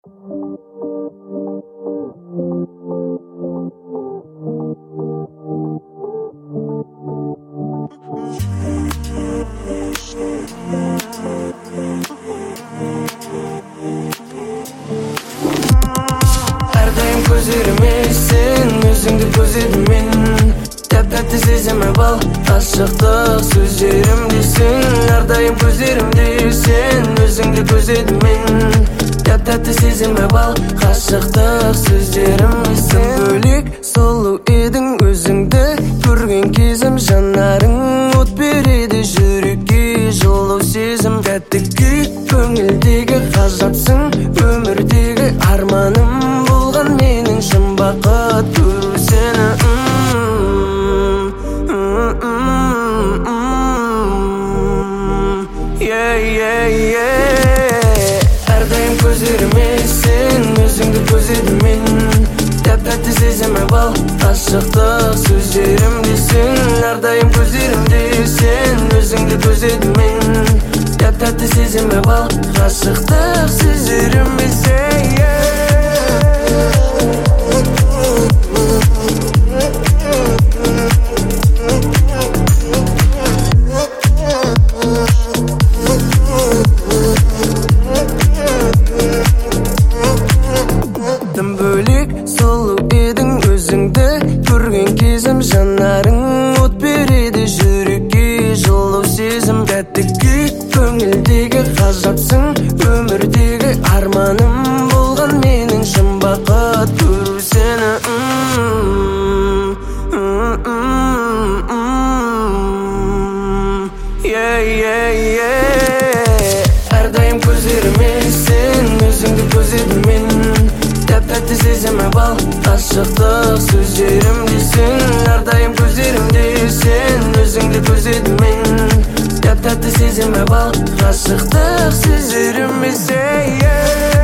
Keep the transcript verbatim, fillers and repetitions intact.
Әрдайым көздеріме сен өзіңді көздедім мен. Тәп-тәтті сезімі бал, ғашықтық сөздерімдесің. Әрдайым көздерімде сен өзіңді көздедім мен. Тәп-тәтті сезімі бал, ғашықтық сөздерімдесің. Бөлек сұлу едің, өзіңді көрген кезім жанарың от береді жүрекке жылу сезім. Тәтті күй көңілдегі ғажапсың, өмірдегі арманым болған менің шын бақыт көру сені. Әрдайым көздеріме сен өзіңді көздедім мен. Тәп-тәтті сезімі бал, ғашықтық сөздерімдесің. Әрдайым көздерімде сен өзіңді көздедім мен. Тәп-тәтті сезімі бал, ғашықтық сөздерімдесің. Тым бөлек сұлу едің, өзіңді көрген кезім жанарың от береді жүрекке жылу сезім. Тәтті күй көңілдегі ғажапсың, өмірдегі арманым болған менің шын бақыт көру сені. Әрдайым көздеріме сен өзіңді көздедім мен. Тәп-тәтті сезімі бал, ғашықтық сөздерімдесің. Әрдайым көздерімде сен өзіңді көздедім мен. Тәп-тәтті сезімі бал, ғашықтық сөздерімдесің.